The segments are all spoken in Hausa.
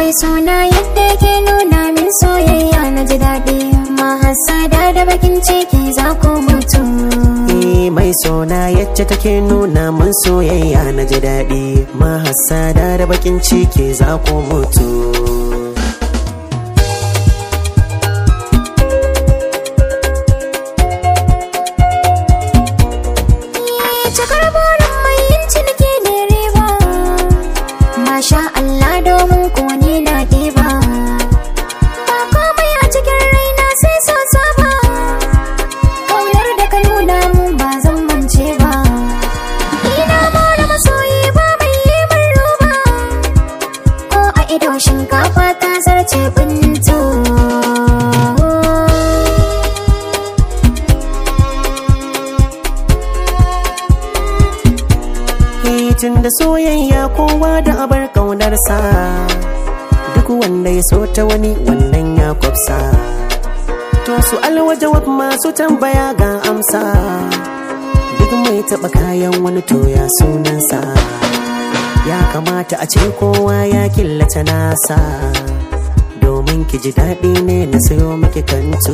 mai sona yadda ke nuna min soyayya na ji daɗi, mahassada da bakin ciki za ku mutu. Mai sona yacce take nuna min soyayya na ji daɗi, mahassada da bakin ciki za ku mutu. Cikar burin mai yin ciniki ne riba, masha Allah domin ko ni na ɗiba. Ba komai a cikin raina sai so ba, ƙaunar da ka nuna mun ba zan mance ba. Ina more masoyi ba mai yi min roba, ko a ido shinkafa ta zarce bintu. Tun da soyayya kowa da abar ƙaunarsa, duk wanda ya so ta wani wannan ya kwafsa. To su alwajawab masu tambaya ga amsa, duk mai taɓa kayan wani to ya sunansa. Ya kamata a ce kowa ya killace nasa, domin ki ji daɗi ne na sayo miki kantu.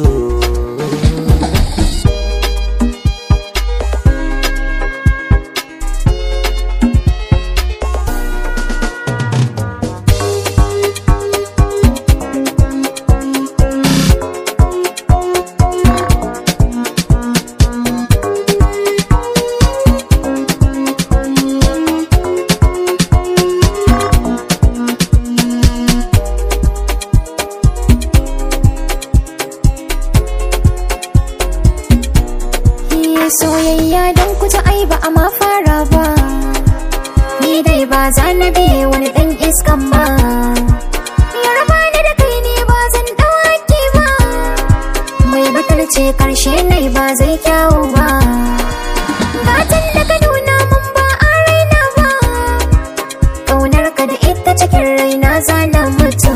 Soyayya don kuta ai ba a ma fara ba, ni dai ba za na biye wani ɗan iskan ba. Yarba ni da kai ne ba zan ɗauki ba, mai batalce karshe nai ba zai kyawu ba. Gatan da ka nuna mun ba a raina ba, ƙaunar ka da ita cikin raina za na mutu.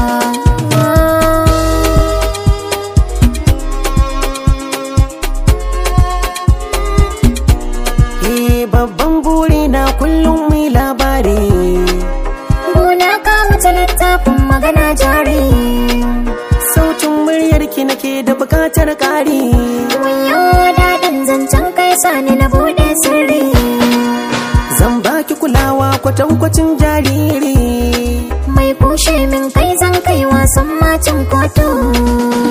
Babban buri na kullum mai labari, gona ka wuce littafin magana jari. Sautin muryarki nake da bukatar ƙari. Wayo daɗin zancen kai sani na buɗe sirri, zan baki kulawa kwatankwacin jariri. mai kushe min kai zan kai wasan macin kotu.